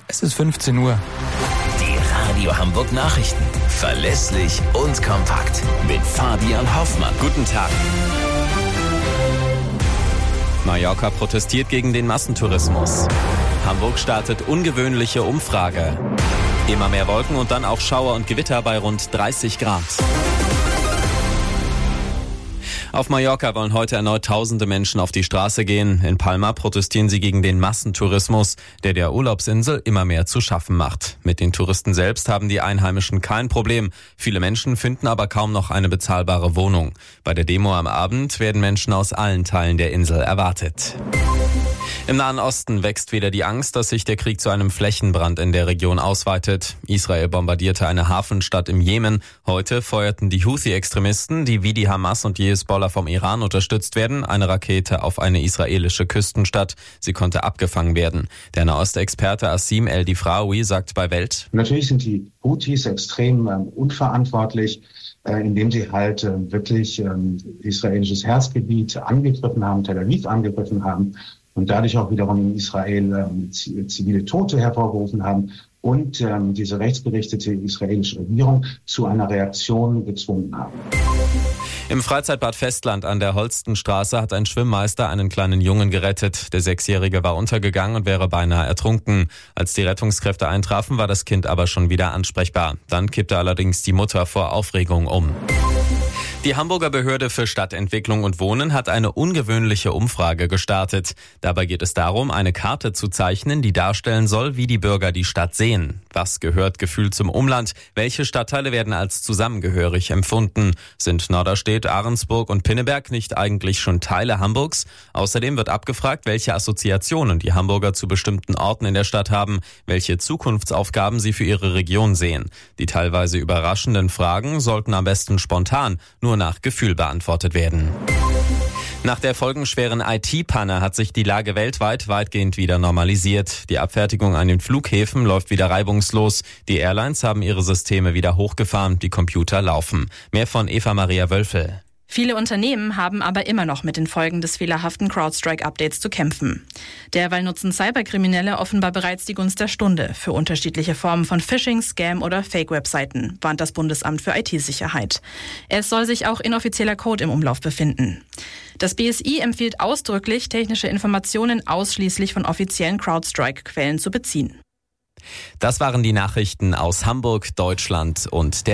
Es ist 15 Uhr. Die Radio Hamburg Nachrichten. Verlässlich und kompakt. Mit Fabian Hoffmann. Guten Tag. Mallorca protestiert gegen den Massentourismus. Hamburg startet ungewöhnliche Umfrage. Immer mehr Wolken und dann auch Schauer und Gewitter bei rund 30 Grad. Auf Mallorca wollen heute erneut tausende Menschen auf die Straße gehen. In Palma protestieren sie gegen den Massentourismus, der Urlaubsinsel immer mehr zu schaffen macht. Mit den Touristen selbst haben die Einheimischen kein Problem. Viele Menschen finden aber kaum noch eine bezahlbare Wohnung. Bei der Demo am Abend werden Menschen aus allen Teilen der Insel erwartet. Im Nahen Osten wächst wieder die Angst, dass sich der Krieg zu einem Flächenbrand in der Region ausweitet. Israel bombardierte eine Hafenstadt im Jemen. Heute feuerten die Houthi-Extremisten, die wie die Hamas und die Hisbollah vom Iran unterstützt werden, eine Rakete auf eine israelische Küstenstadt. Sie konnte abgefangen werden. Der Nahostexperte Asim El-Difraoui sagt bei Welt: Natürlich sind die Houthis extrem unverantwortlich, indem sie halt wirklich israelisches Herzgebiet angegriffen haben, Tel Aviv angegriffen haben und dadurch auch wiederum in Israel zivile Tote hervorgerufen haben und diese rechtsgerichtete israelische Regierung zu einer Reaktion gezwungen haben. Im Freizeitbad Festland an der Holstenstraße hat ein Schwimmmeister einen kleinen Jungen gerettet. Der 6-Jährige war untergegangen und wäre beinahe ertrunken. Als die Rettungskräfte eintrafen, war das Kind aber schon wieder ansprechbar. Dann kippte allerdings die Mutter vor Aufregung um. Die Hamburger Behörde für Stadtentwicklung und Wohnen hat eine ungewöhnliche Umfrage gestartet. Dabei geht es darum, eine Karte zu zeichnen, die darstellen soll, wie die Bürger die Stadt sehen. Was gehört gefühlt zum Umland? Welche Stadtteile werden als zusammengehörig empfunden? Sind Norderstedt, Ahrensburg und Pinneberg nicht eigentlich schon Teile Hamburgs? Außerdem wird abgefragt, welche Assoziationen die Hamburger zu bestimmten Orten in der Stadt haben, welche Zukunftsaufgaben sie für ihre Region sehen. Die teilweise überraschenden Fragen sollten am besten spontan, nur nach Gefühl beantwortet werden. Nach der folgenschweren IT-Panne hat sich die Lage weltweit weitgehend wieder normalisiert. Die Abfertigung an den Flughäfen läuft wieder reibungslos. Die Airlines haben ihre Systeme wieder hochgefahren, die Computer laufen. Mehr von Eva-Maria Wölfel. Viele Unternehmen haben aber immer noch mit den Folgen des fehlerhaften CrowdStrike-Updates zu kämpfen. Derweil nutzen Cyberkriminelle offenbar bereits die Gunst der Stunde für unterschiedliche Formen von Phishing, Scam oder Fake-Webseiten, warnt das Bundesamt für IT-Sicherheit. Es soll sich auch inoffizieller Code im Umlauf befinden. Das BSI empfiehlt ausdrücklich, technische Informationen ausschließlich von offiziellen CrowdStrike-Quellen zu beziehen. Das waren die Nachrichten aus Hamburg, Deutschland und der